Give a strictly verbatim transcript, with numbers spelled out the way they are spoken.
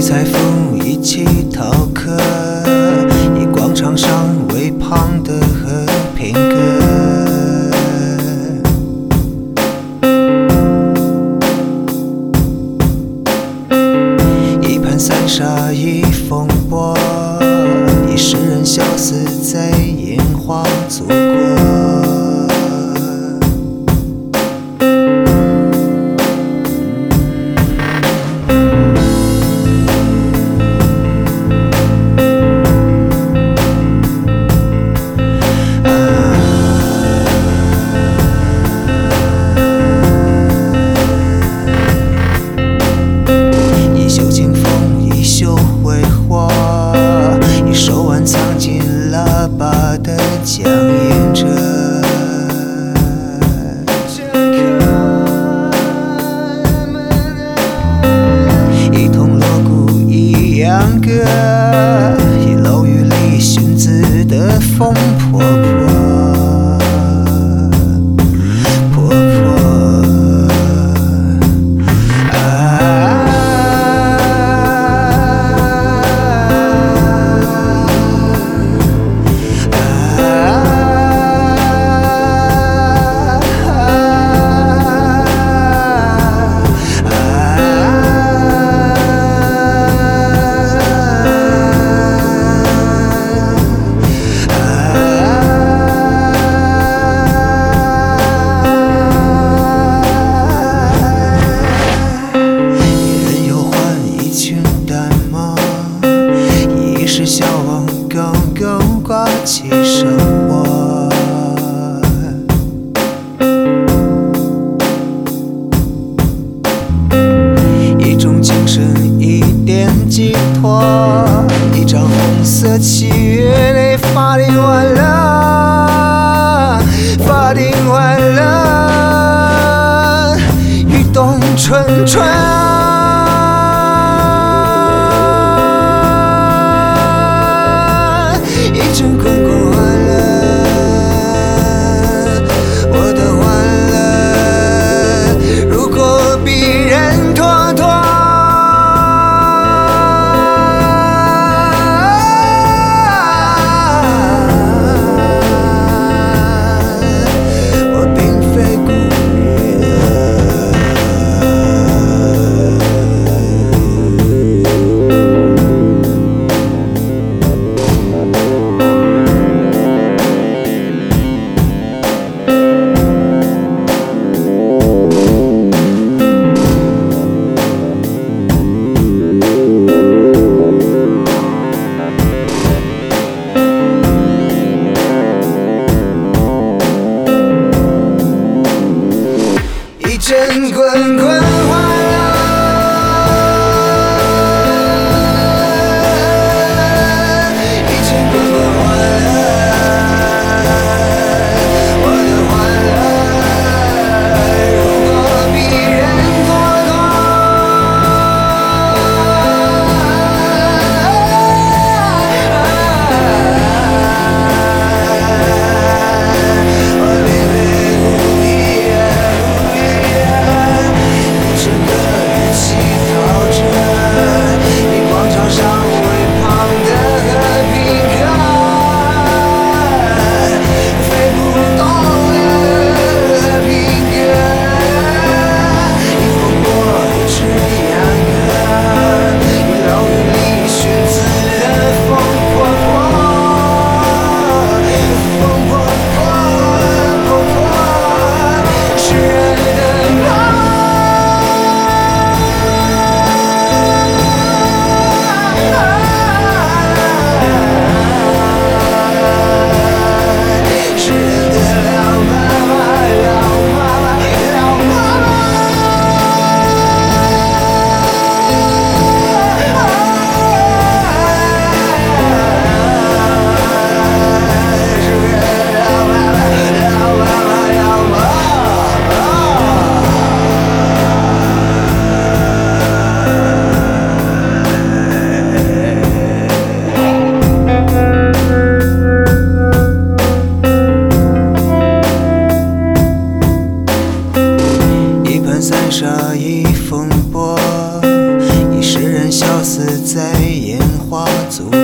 裁缝一起逃课，以广场上微胖的和平鸽。一盘散沙一风波，一世人消失在炎黄祖国。手腕藏进喇叭的僵硬着，一同锣鼓一样歌，一楼雨里寻子的风婆婆。是小王刚刚刮起生活，一种精神，一点寄托，一张红色七月内法庭完了，法庭完了，雨冻春春。一阵空空欢乐，我的欢乐，如果逼人拖拖，我并非故意的。 死在烟花组